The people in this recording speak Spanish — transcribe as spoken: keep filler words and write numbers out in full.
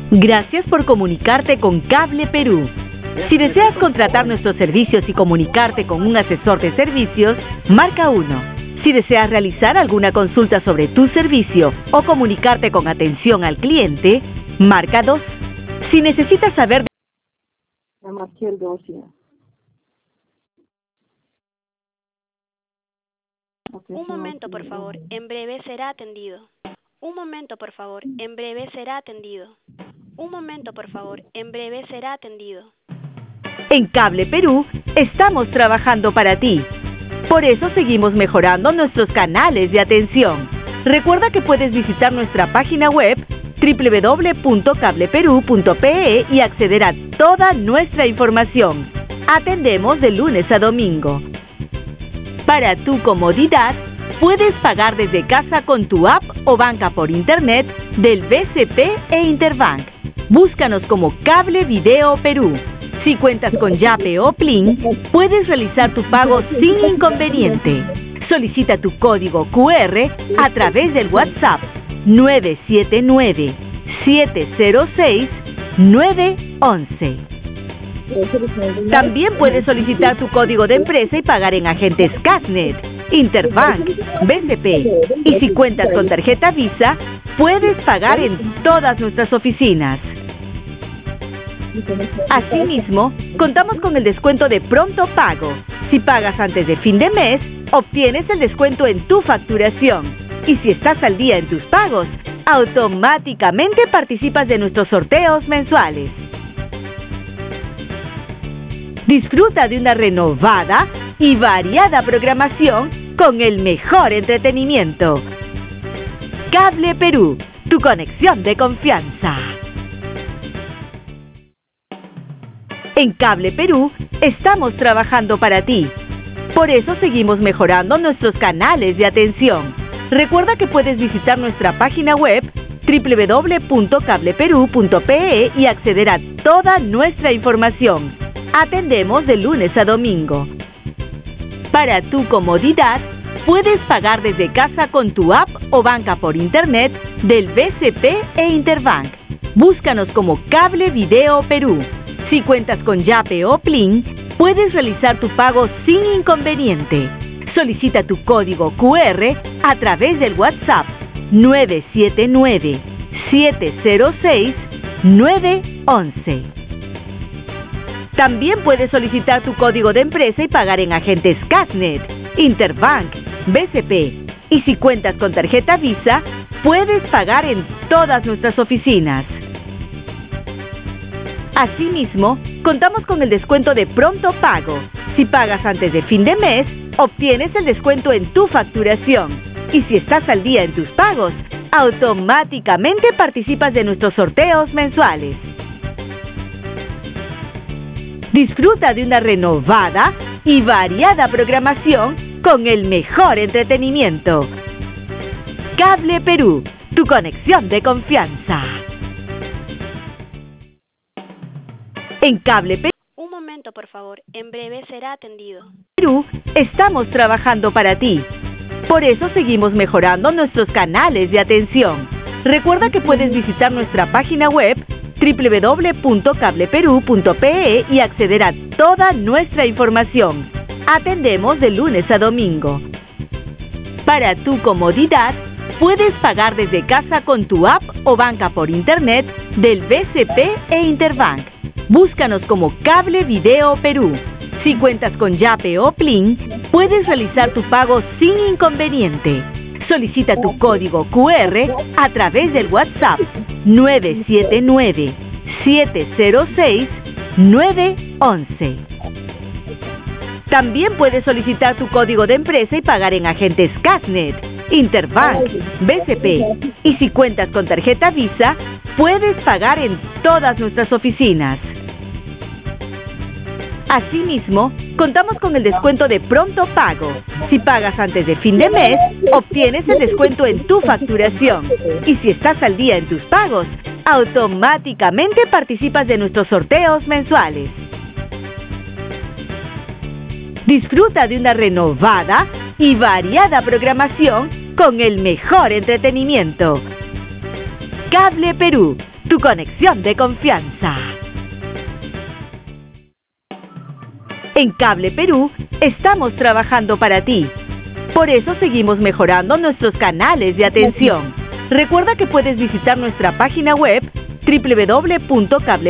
Gracias por comunicarte con Cable Perú. Si deseas contratar nuestros servicios y comunicarte con un asesor de servicios, marca uno. Si deseas realizar alguna consulta sobre tu servicio o comunicarte con atención al cliente, marca dos. Si necesitas saber... Un momento, por favor. En breve será atendido. Un momento, por favor. En breve será atendido. Un momento, por favor. En breve será atendido. En Cable Perú estamos trabajando para ti. Por eso seguimos mejorando nuestros canales de atención. Recuerda que puedes visitar nuestra página web doble u doble u doble u punto cable perú punto pe e y acceder a toda nuestra información. Atendemos de lunes a domingo. Para tu comodidad, puedes pagar desde casa con tu app o banca por internet del B C P e Interbank. Búscanos como Cable Video Perú. Si cuentas con Yape o Plin, puedes realizar tu pago sin inconveniente. Solicita tu código cu erre a través del WhatsApp nueve siete nueve, siete cero seis, nueve once. También puedes solicitar tu código de empresa y pagar en agentes Casnet, Interbank, B C P. Y si cuentas con tarjeta Visa, puedes pagar en todas nuestras oficinas. Asimismo, contamos con el descuento de pronto pago. Si pagas antes de fin de mes, obtienes el descuento en tu facturación. Y si estás al día en tus pagos, automáticamente participas de nuestros sorteos mensuales. Disfruta de una renovada y variada programación con el mejor entretenimiento. Cable Perú, tu conexión de confianza. En Cable Perú estamos trabajando para ti. Por eso seguimos mejorando nuestros canales de atención. Recuerda que puedes visitar nuestra página web doble u doble u doble u punto cable perú punto pe e y acceder a toda nuestra información. Atendemos de lunes a domingo. Para tu comodidad, puedes pagar desde casa con tu app o banca por internet del B C P e Interbank. Búscanos como Cable Video Perú. Si cuentas con Yape o Plin, puedes realizar tu pago sin inconveniente. Solicita tu código cu erre a través del WhatsApp nueve siete nueve, siete cero seis, nueve once. También puedes solicitar tu código de empresa y pagar en agentes Casnet, Interbank, B C P. Y si cuentas con tarjeta Visa, puedes pagar en todas nuestras oficinas. Asimismo, contamos con el descuento de pronto pago. Si pagas antes de fin de mes, obtienes el descuento en tu facturación. Y si estás al día en tus pagos, automáticamente participas de nuestros sorteos mensuales. Disfruta de una renovada y variada programación con el mejor entretenimiento. Cable Perú, tu conexión de confianza. En Cable Perú... Un momento, por favor. En breve será atendido. Perú, estamos trabajando para ti. Por eso seguimos mejorando nuestros canales de atención. Recuerda que puedes visitar nuestra página web doble u doble u doble u punto cable perú punto pe e y acceder a toda nuestra información. Atendemos de lunes a domingo. Para tu comodidad, puedes pagar desde casa con tu app o banca por internet del B C P e Interbank. Búscanos como Cable Video Perú. Si cuentas con Yape o Plin, puedes realizar tu pago sin inconveniente. Solicita tu código cu erre a través del WhatsApp nueve siete nueve, siete cero seis, nueve once. También puedes solicitar tu código de empresa y pagar en agentes Casnet, Interbank, B C P. Y si cuentas con tarjeta Visa, puedes pagar en todas nuestras oficinas. Asimismo, contamos con el descuento de pronto pago. Si pagas antes de fin de mes, obtienes el descuento en tu facturación. Y si estás al día en tus pagos, automáticamente participas de nuestros sorteos mensuales. Disfruta de una renovada y variada programación con el mejor entretenimiento. Cable Perú, tu conexión de confianza. En Cable Perú estamos trabajando para ti. Por eso seguimos mejorando nuestros canales de atención. Recuerda que puedes visitar nuestra página web doble u doble u doble u punto cable